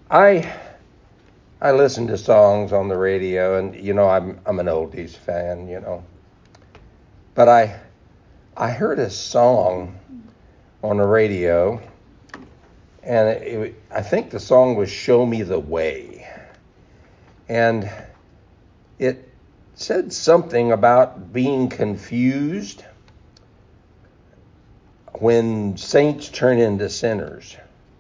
I I listen to songs on the radio, and I'm an oldies fan, But I heard a song on the radio, and I think the song was "Show Me the Way," and it said something about being confused when saints turn into sinners.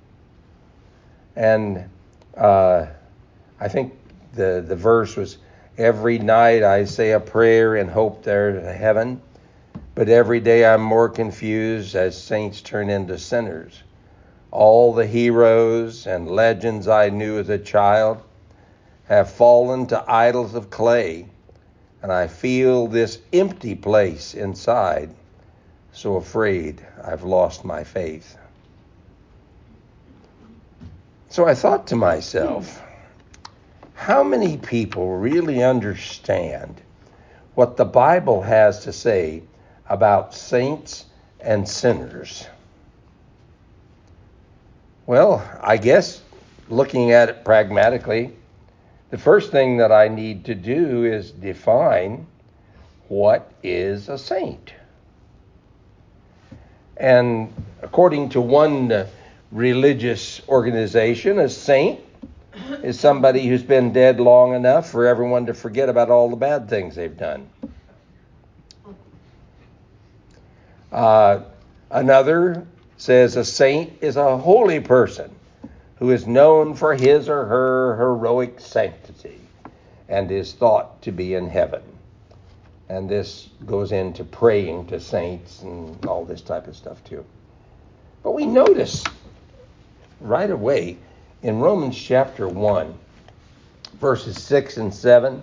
And I think the verse was, every night I say a prayer and hope there's a heaven, but every day I'm more confused as saints turn into sinners. All the heroes and legends I knew as a child have fallen to idols of clay, and I feel this empty place inside, so afraid I've lost my faith. So I thought to myself, how many people really understand what the Bible has to say about saints and sinners? Well, I guess looking at it pragmatically, the first thing that I need to do is define what is a saint. And according to one religious organization, a saint is somebody who's been dead long enough for everyone to forget about all the bad things they've done. Another says a saint is a holy person who is known for his or her heroic sanctity and is thought to be in heaven. And this goes into praying to saints and all this type of stuff too. But we notice right away in Romans chapter 1, verses 6 and 7,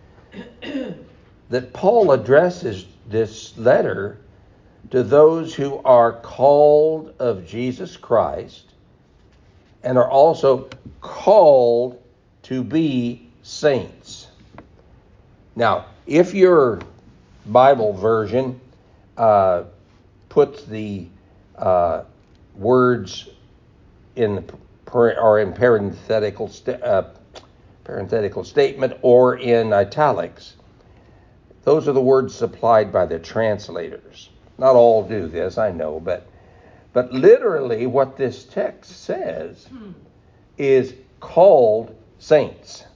that Paul addresses this letter to those who are called of Jesus Christ and are also called to be saints. Now, if your Bible version puts the words in parenthetical statement or in italics, those are the words supplied by the translators. Not all do this, I know, but literally what this text says is called saints.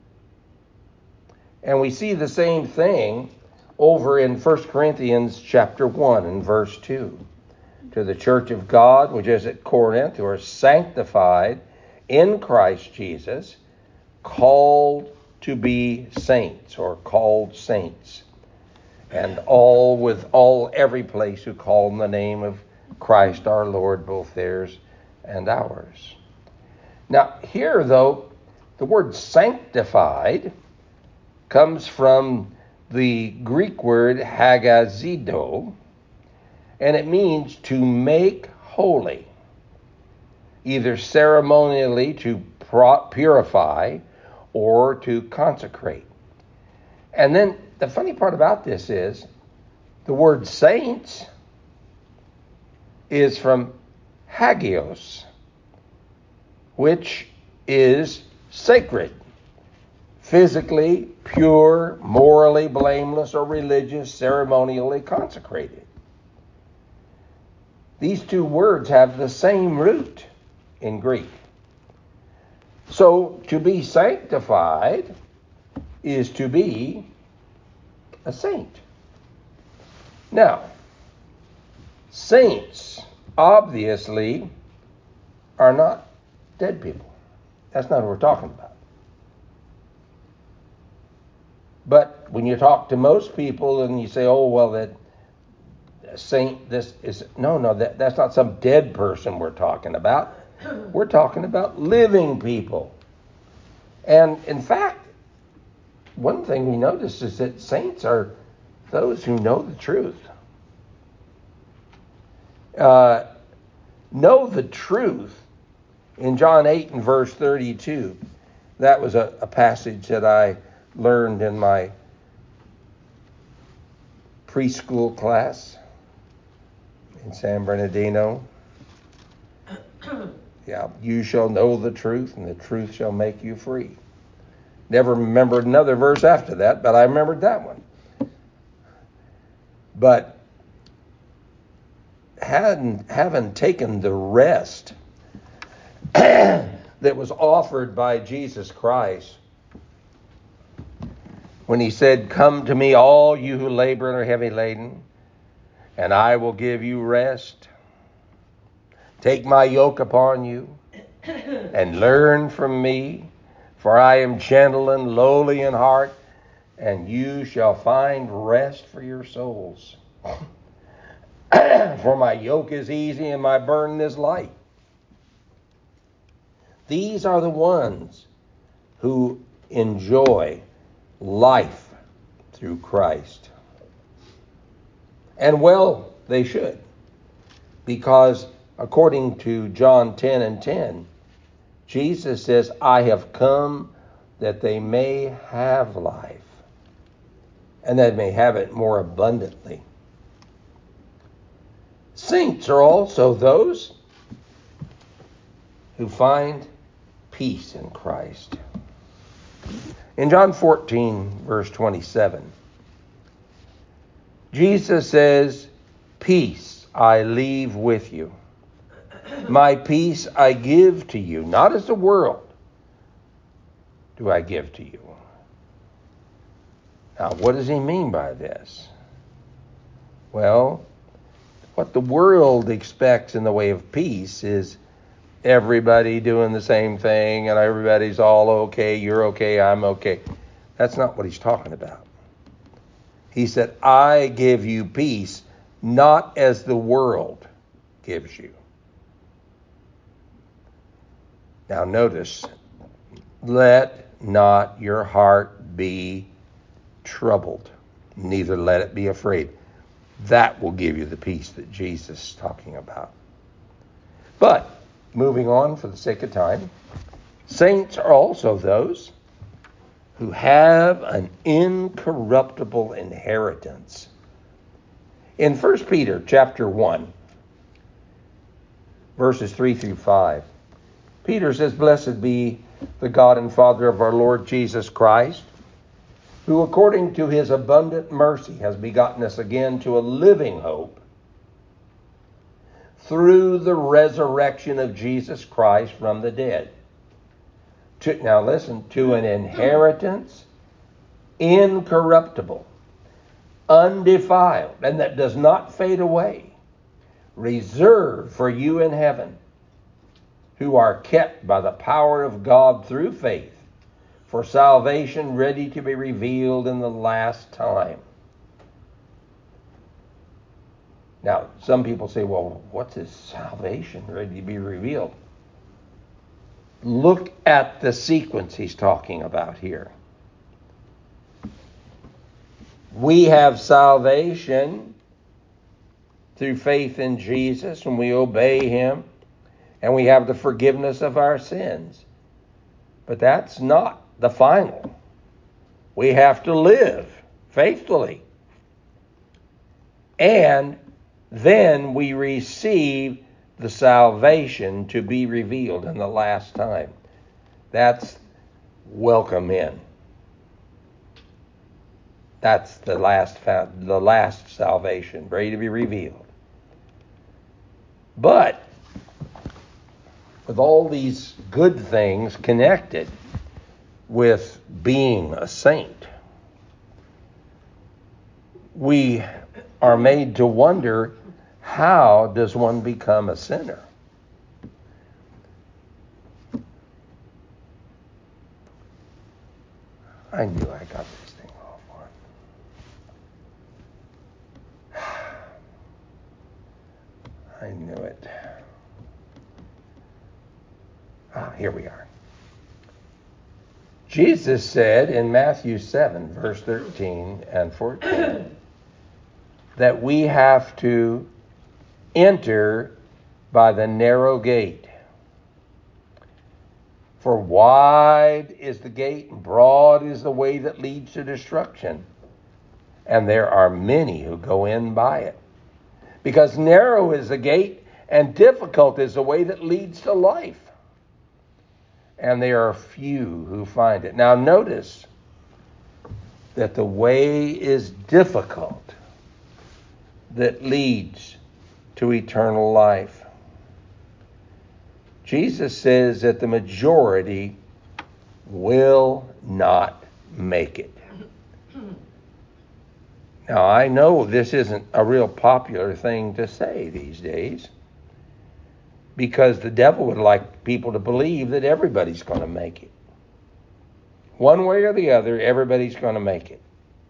And we see the same thing over in 1 Corinthians chapter 1 and verse 2. To the church of God, which is at Corinth, who are sanctified in Christ Jesus, called to be saints, or called saints. And every place who call in the name of Christ our Lord, both theirs and ours. Now, here, though, the word sanctified comes from the Greek word hagazido, and it means to make holy, either ceremonially to purify or to consecrate. And then the funny part about this is the word saints is from hagios, which is sacred, physically pure, morally blameless, or religious, ceremonially consecrated. These two words have the same root in Greek. So to be sanctified is to be a saint. Now, saints obviously are not dead people. That's not what we're talking about. But when you talk to most people and you say, oh, well, that saint, this is, that's not some dead person we're talking about. We're talking about living people. And in fact, one thing we notice is that saints are those who know the truth. Know the truth in John 8 and verse 32. That was a passage that I learned in my preschool class in San Bernardino. Yeah, you shall know the truth, and the truth shall make you free. Never remembered another verse after that, but I remembered that one. But having taken the rest that was offered by Jesus Christ when he said, "Come to me, all you who labor and are heavy laden, and I will give you rest. Take my yoke upon you and learn from me, for I am gentle and lowly in heart, and you shall find rest for your souls. For my yoke is easy and my burden is light." These are the ones who enjoy life through Christ. And well, they should. Because according to John 10:10, Jesus says, "I have come that they may have life, and that they may have it more abundantly." Saints are also those who find peace in Christ. In John 14, verse 27, Jesus says, "Peace I leave with you. My peace I give to you. Not as the world do I give to you." Now, what does he mean by this? Well, what the world expects in the way of peace is everybody doing the same thing and everybody's all okay, you're okay, I'm okay. That's not what he's talking about. He said, "I give you peace, not as the world gives you." Now notice, let not your heart be troubled, neither let it be afraid. That will give you the peace that Jesus is talking about. But, moving on for the sake of time, saints are also those who have an incorruptible inheritance. In 1 Peter chapter 1, verses 3 through 5, Peter says, "Blessed be the God and Father of our Lord Jesus Christ, who according to his abundant mercy has begotten us again to a living hope through the resurrection of Jesus Christ from the dead." Now listen, to an inheritance incorruptible, undefiled, and that does not fade away, reserved for you in heaven, who are kept by the power of God through faith, for salvation ready to be revealed in the last time. Now, some people say, well, what's this salvation ready to be revealed? Look at the sequence he's talking about here. We have salvation through faith in Jesus, and we obey him, and we have the forgiveness of our sins. But that's not the final. We have to live faithfully. And then we receive the salvation to be revealed in the last time. That's welcome in. That's the last salvation, ready to be revealed. But with all these good things connected with being a saint, we are made to wonder, how does one become a sinner? I knew I got this thing off on. I knew it. Here we are. Jesus said in Matthew 7, verse 13 and 14, that we have to enter by the narrow gate. For wide is the gate, and broad is the way that leads to destruction, and there are many who go in by it. Because narrow is the gate, And difficult is the way that leads to life. And there are few who find it. Now notice that the way is difficult that leads to eternal life. Jesus says that the majority will not make it. Now, I know this isn't a real popular thing to say these days, because the devil would like people to believe that everybody's going to make it. One way or the other, everybody's going to make it.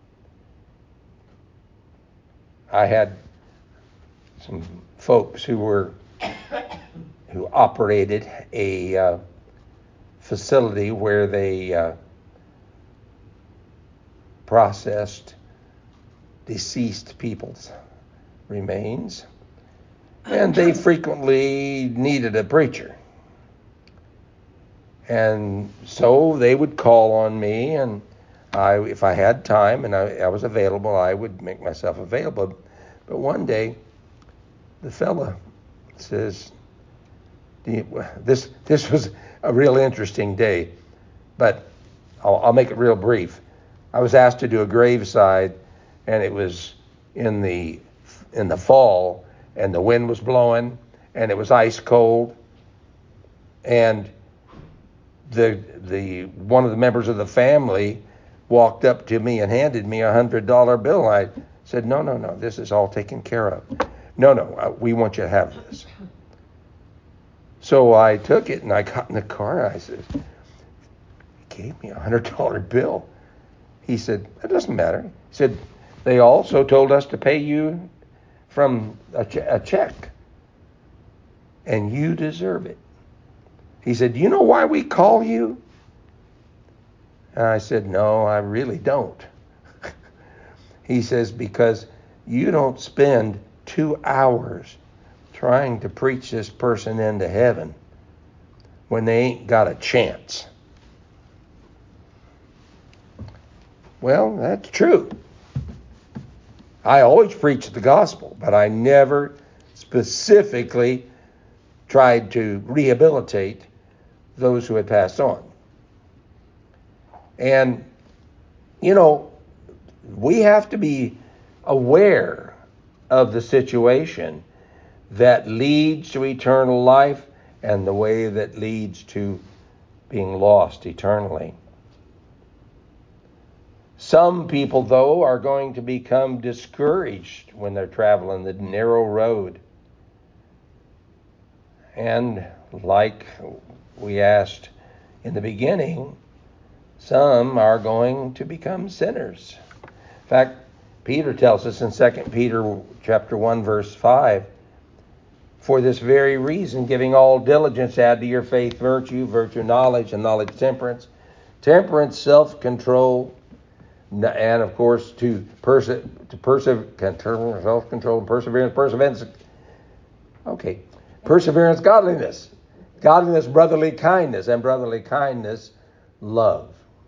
I had some folks who operated a facility where they processed deceased people's remains, and they frequently needed a preacher. And so they would call on me, and if I had time and I was available, I would make myself available. But one day, the fella says, this was a real interesting day, but I'll make it real brief. I was asked to do a graveside, and it was in the fall, and the wind was blowing, and it was ice cold, and the one of the members of the family walked up to me and handed me $100 bill. I said, no, this is all taken care of. No, we want you to have this. So I took it, and I got in the car, and I said, he gave me a $100 bill. He said, it doesn't matter. He said, they also told us to pay you from a check, and you deserve it. He said, do you know why we call you? And I said, no, I really don't. He says, because you don't spend 2 hours trying to preach this person into heaven when they ain't got a chance. Well, that's true. I always preach the gospel, but I never specifically tried to rehabilitate those who had passed on. And, we have to be aware of the situation that leads to eternal life and the way that leads to being lost eternally. Some people, though, are going to become discouraged when they're traveling the narrow road. And like we asked in the beginning, some are going to become sinners. In fact, Peter tells us in 2 Peter chapter 1, verse 5, for this very reason, giving all diligence, add to your faith virtue, virtue knowledge, and knowledge temperance, temperance self-control, and of course to self-control and perseverance. Okay, perseverance, godliness, brotherly kindness, and brotherly kindness, love.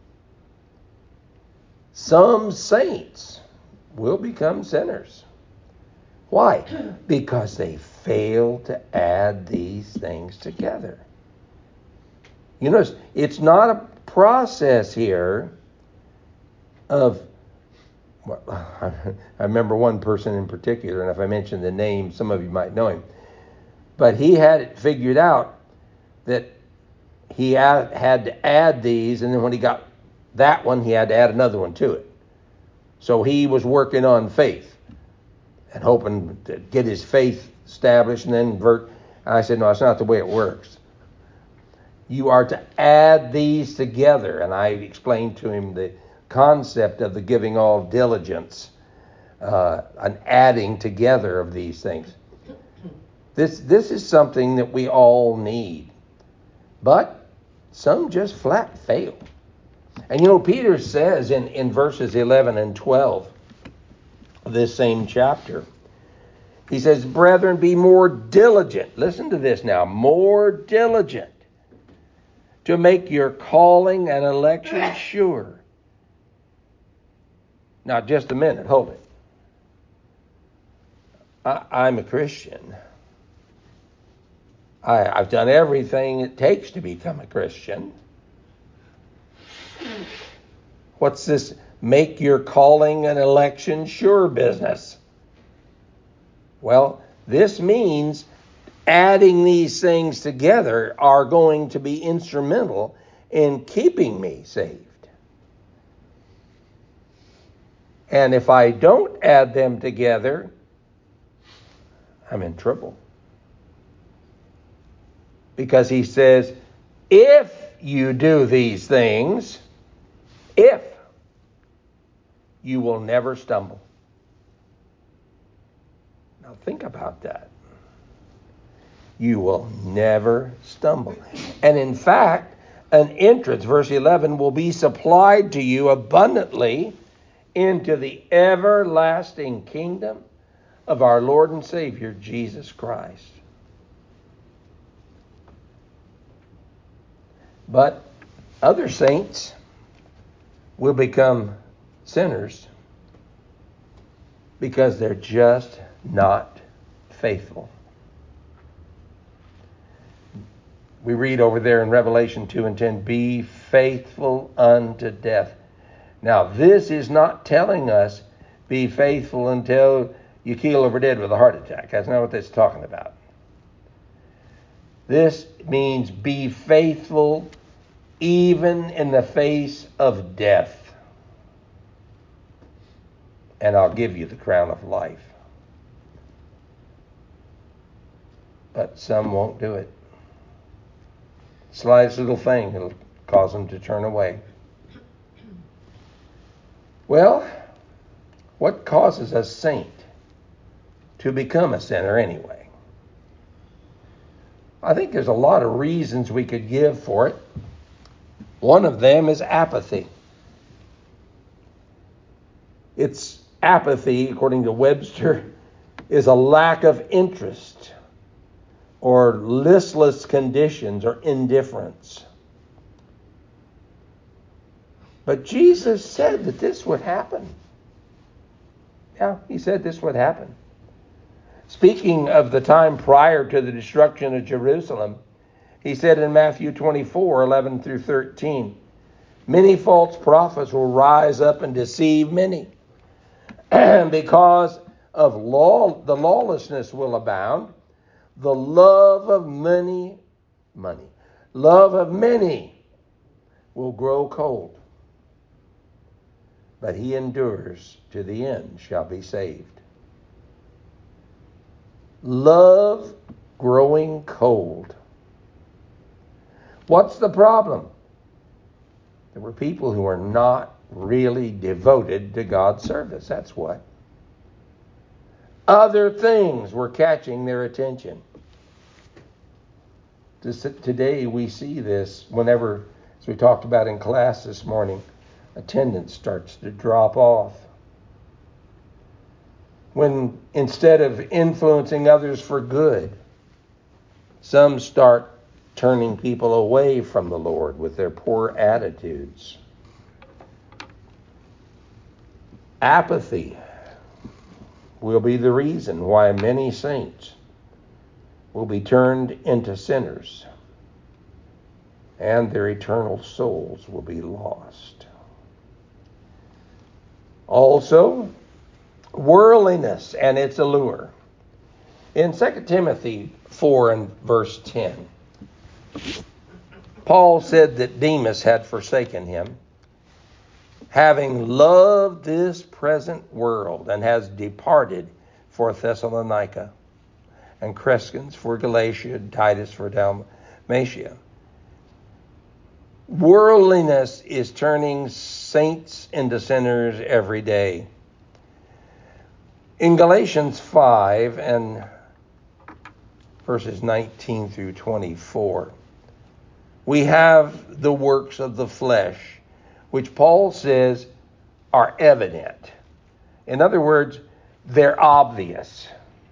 Some saints will become sinners. Why? Because they fail to add these things together. You notice, it's not a process here of, I remember one person in particular, and if I mention the name, some of you might know him, but he had it figured out that he had to add these, and then when he got that one, he had to add another one to it. So he was working on faith and hoping to get his faith established and then convert. And I said, no, that's not the way it works. You are to add these together. And I explained to him the concept of the giving all diligence, an adding together of these things. This is something that we all need. But some just flat fail. And Peter says in verses 11 and 12 of this same chapter, he says, brethren, be more diligent. Listen to this now. More diligent to make your calling and election sure. Now, just a minute. Hold it. I'm a Christian. I've done everything it takes to become a Christian. What's this make your calling and election sure business? Well, this means adding these things together are going to be instrumental in keeping me saved. And if I don't add them together, I'm in trouble. Because he says, if you do these things, if, you will never stumble. Now think about that. You will never stumble. And in fact, an entrance, verse 11, will be supplied to you abundantly into the everlasting kingdom of our Lord and Savior, Jesus Christ. But other saints will become sinners because they're just not faithful. We read over there in Revelation 2 and 10, be faithful unto death. Now, this is not telling us be faithful until you keel over dead with a heart attack. That's not what that's talking about. This means be faithful even in the face of death. And I'll give you the crown of life. But some won't do it. Slightest little thing that'll cause them to turn away. Well, what causes a saint to become a sinner anyway? I think there's a lot of reasons we could give for it. One of them is apathy. It's apathy, according to Webster, is a lack of interest or listless conditions or indifference. But Jesus said that this would happen. Yeah, he said this would happen. Speaking of the time prior to the destruction of Jerusalem, he said in Matthew 24, 11 through 13, many false prophets will rise up and deceive many. And because of the lawlessness will abound, the love of many will grow cold. But he endures to the end shall be saved. Love growing cold. What's the problem? There were people who are not really devoted to God's service. That's what. Other things were catching their attention. Today we see this whenever, as we talked about in class this morning, attendance starts to drop off. When instead of influencing others for good, some start turning people away from the Lord with their poor attitudes. Apathy will be the reason why many saints will be turned into sinners, and their eternal souls will be lost. Also, worldliness and its allure. In 2 Timothy 4 and verse 10, Paul said that Demas had forsaken him, having loved this present world, and has departed for Thessalonica, and Crescens for Galatia, and Titus for Dalmatia. Worldliness is turning saints into sinners every day. In Galatians 5 and verses 19 through 24, we have the works of the flesh, which Paul says are evident. In other words, they're obvious.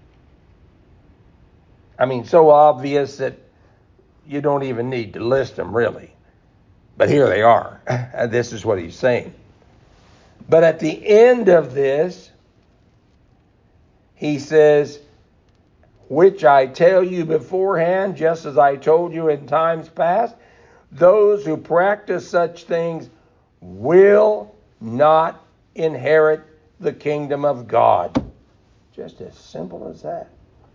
I mean, so obvious that you don't even need to list them, really. But here they are. And this is what he's saying. But at the end of this, he says, which I tell you beforehand, just as I told you in times past, those who practice such things will not inherit the kingdom of God. Just as simple as that.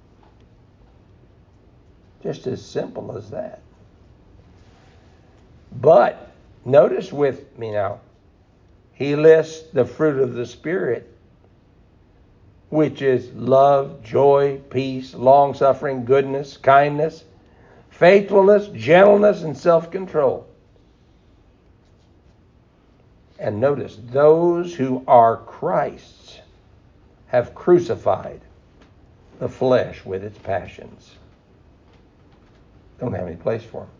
Just as simple as that. But notice with me now, he lists the fruit of the Spirit, which is love, joy, peace, long-suffering, goodness, kindness, faithfulness, gentleness, and self-control. And notice, those who are Christ's have crucified the flesh with its passions. Don't have any place for them.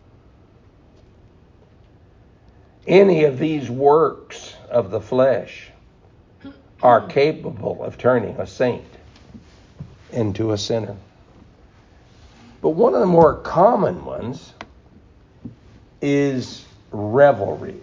Any of these works of the flesh are capable of turning a saint into a sinner. But one of the more common ones is revelries.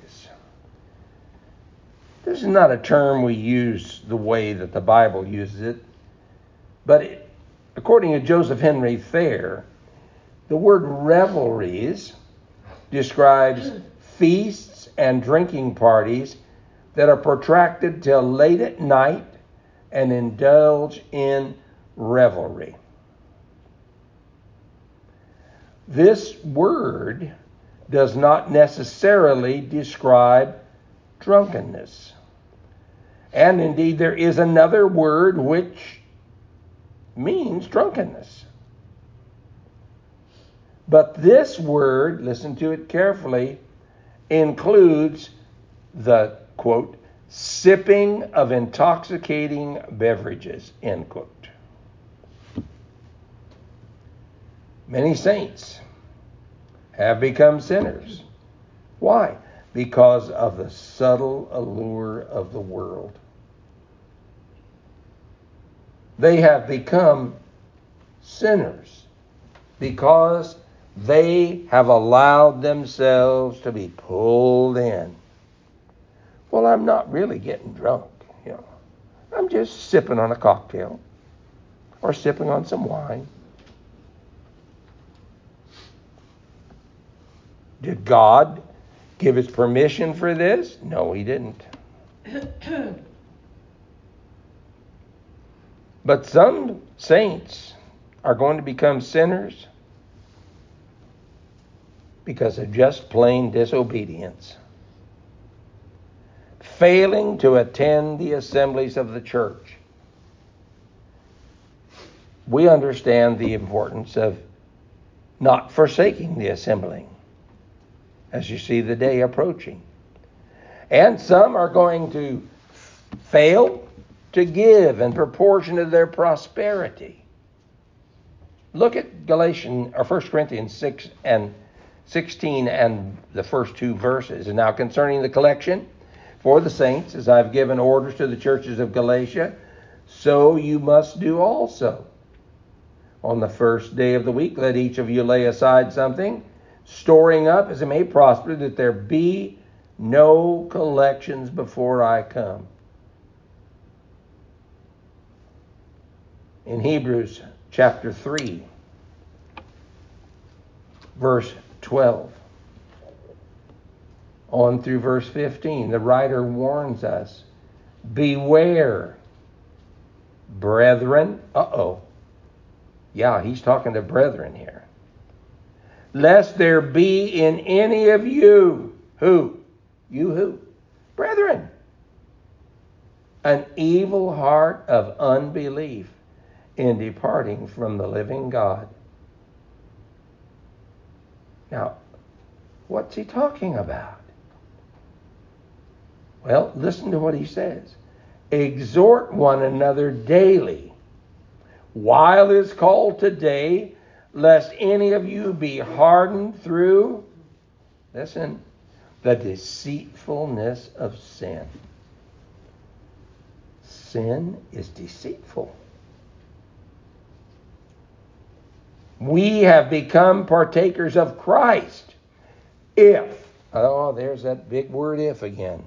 This is not a term we use the way that the Bible uses it, but according to Joseph Henry Thayer, the word revelries describes feasts and drinking parties that are protracted till late at night and indulge in revelry. This word does not necessarily describe drunkenness. And indeed, there is another word which means drunkenness. But this word, listen to it carefully, includes the, quote, sipping of intoxicating beverages, end quote. Many saints have become sinners. Why? Because of the subtle allure of the world. They have become sinners because they have allowed themselves to be pulled in. Well, I'm not really getting drunk, I'm just sipping on a cocktail or sipping on some wine. Did God give his permission for this? No, he didn't. But some saints are going to become sinners because of just plain disobedience, failing to attend the assemblies of the church. We understand the importance of not forsaking the assembling as you see the day approaching. And some are going to fail to give in proportion to their prosperity. Look at 1 Corinthians 6 and 16 and the first two verses. And now concerning the collection for the saints, as I've given orders to the churches of Galatia, so you must do also. On the first day of the week, let each of you lay aside something, storing up as it may prosper, that there be no collections before I come. In Hebrews chapter 3, verse 12, on through verse 15, the writer warns us, beware, brethren. Yeah, he's talking to brethren here. Lest there be in any of you, who? You who? Brethren. An evil heart of unbelief in departing from the living God. Now, what's he talking about? Well, listen to what he says. Exhort one another daily, while it is called today, lest any of you be hardened through, listen, the deceitfulness of sin. Sin is deceitful. We have become partakers of Christ if, there's that big word if again.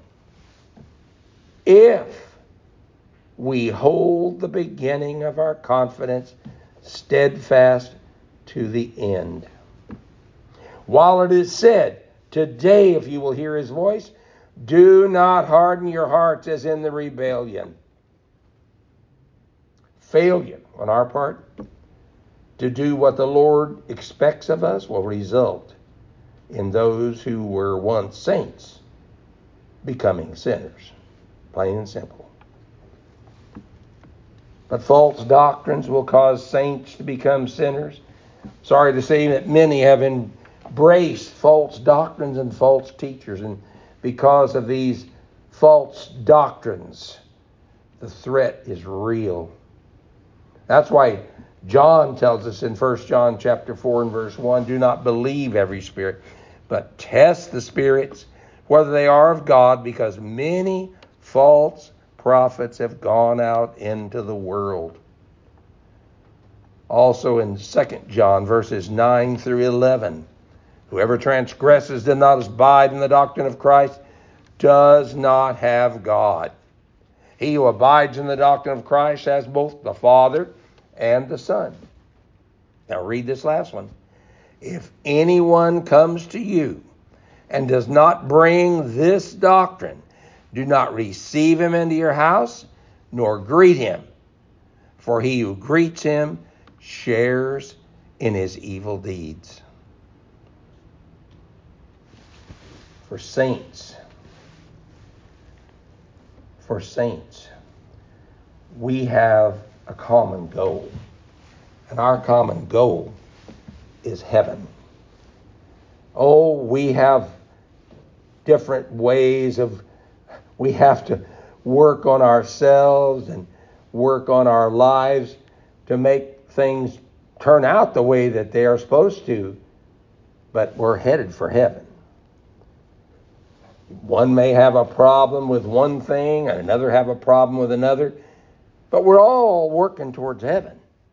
If we hold the beginning of our confidence steadfast to the end. While it is said, today, if you will hear his voice, do not harden your hearts as in the rebellion. Failure on our part to do what the Lord expects of us will result in those who were once saints becoming sinners. Plain and simple. But false doctrines will cause saints to become sinners. Sorry to say that many have embraced false doctrines and false teachers, and because of these false doctrines, the threat is real. That's why John tells us in 1 John chapter 4 and verse 1, do not believe every spirit, but test the spirits, whether they are of God, because many false prophets have gone out into the world. Also in 2 John verses 9 through 11, whoever transgresses, does not abide in the doctrine of Christ, does not have God. He who abides in the doctrine of Christ has both the Father and the Son. Now read this last one. If anyone comes to you and does not bring this doctrine, do not receive him into your house, nor greet him. For he who greets him shares in his evil deeds. For saints, we have a common goal. And our common goal is heaven. Oh, we have different ways we have to work on ourselves and work on our lives to make things turn out the way that they are supposed to. But we're headed for heaven. One may have a problem with one thing and another have a problem with another, but we're all working towards heaven.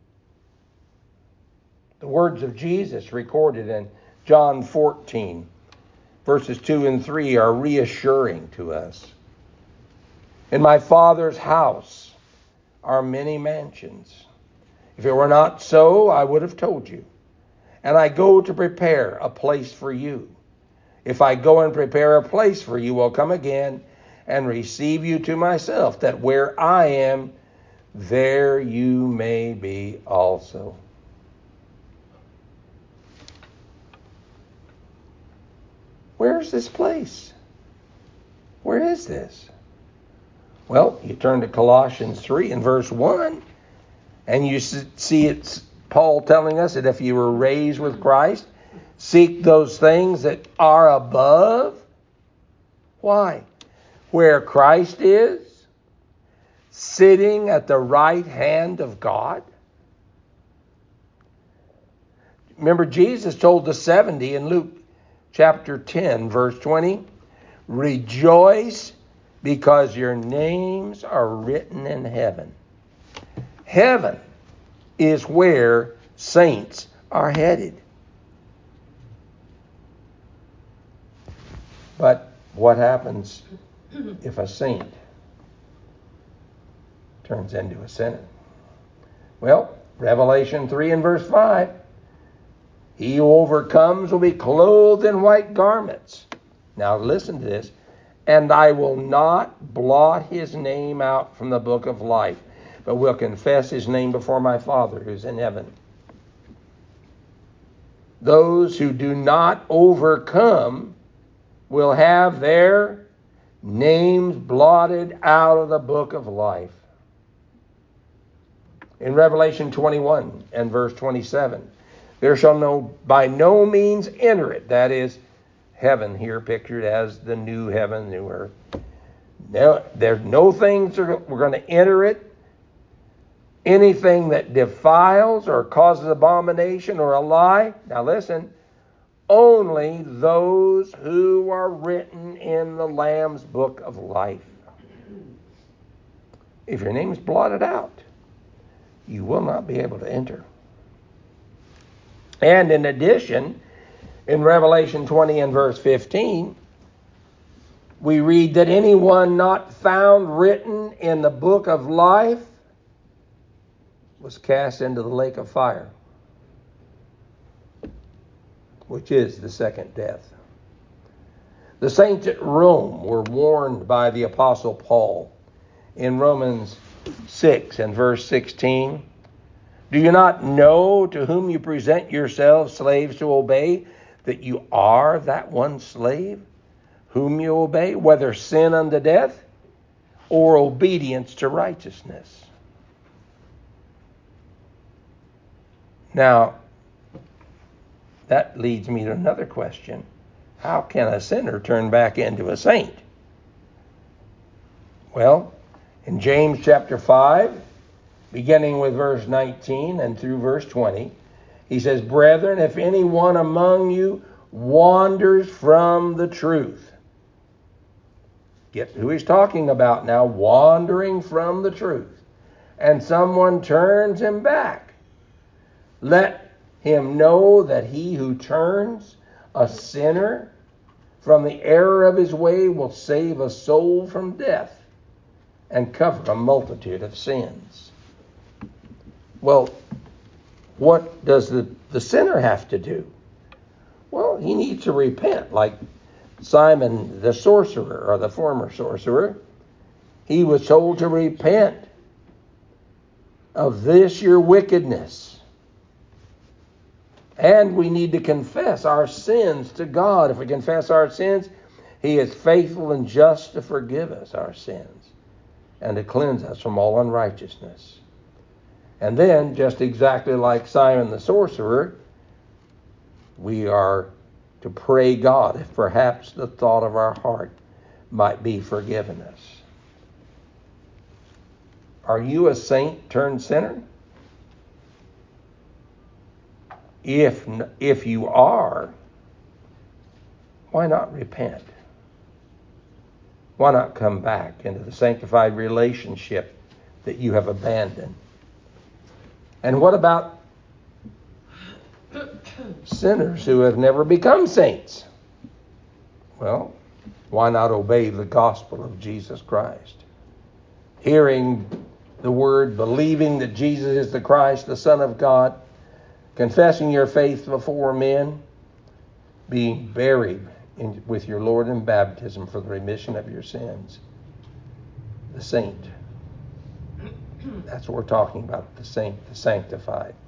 The words of Jesus recorded in John 14, verses 2 and 3 are reassuring to us. In my Father's house are many mansions. If it were not so, I would have told you. And I go to prepare a place for you. If I go and prepare a place for you, I'll come again and receive you to myself, that where I am, there you may be also. Where's this place? Where is this? Well, you turn to Colossians 3 and verse 1, and you see it's Paul telling us that if you were raised with Christ, seek those things that are above. Why? Where Christ is, sitting at the right hand of God. Remember, Jesus told the 70 in Luke chapter 10, verse 20, rejoice because your names are written in heaven. Heaven is where saints are headed. But what happens if a saint turns into a sinner? Well, Revelation 3 and verse 5, he who overcomes will be clothed in white garments. Now listen to this. And I will not blot his name out from the book of life, but will confess his name before my Father who's in heaven. Those who do not overcome will have their names blotted out of the book of life. In Revelation 21 and verse 27, there shall by no means enter it. That is, heaven here pictured as the new heaven, new earth. There's no things that we're going to enter it. Anything that defiles or causes abomination or a lie. Now listen, only those who are written in the Lamb's book of life. If your name is blotted out, you will not be able to enter. And in addition, in Revelation 20 and verse 15, we read that anyone not found written in the book of life was cast into the lake of fire, which is the second death. The saints at Rome were warned by the Apostle Paul in Romans 6 and verse 16. Do you not know to whom you present yourselves slaves to obey, that you are that one slave whom you obey, whether sin unto death or obedience to righteousness? Now, that leads me to another question. How can a sinner turn back into a saint? Well, in James chapter 5, beginning with verse 19 and through verse 20, he says, Brethren, if anyone among you wanders from the truth. Get who he's talking about now, wandering from the truth. And someone turns him back. Let him know that he who turns a sinner from the error of his way will save a soul from death and cover a multitude of sins. Well, what does the sinner have to do? Well, he needs to repent, like Simon the sorcerer, or the former sorcerer. He was told to repent of this your wickedness. And we need to confess our sins to God. If we confess our sins, he is faithful and just to forgive us our sins and to cleanse us from all unrighteousness. And then, just exactly like Simon the sorcerer, we are to pray God if perhaps the thought of our heart might be forgiven us. Are you a saint turned sinner? If you are, why not repent? Why not come back into the sanctified relationship that you have abandoned? And what about sinners who have never become saints? Well, why not obey the gospel of Jesus Christ? Hearing the word, believing that Jesus is the Christ, the Son of God, confessing your faith before men, being buried with your Lord in baptism for the remission of your sins. The saint. That's what we're talking about, the saint, the sanctified.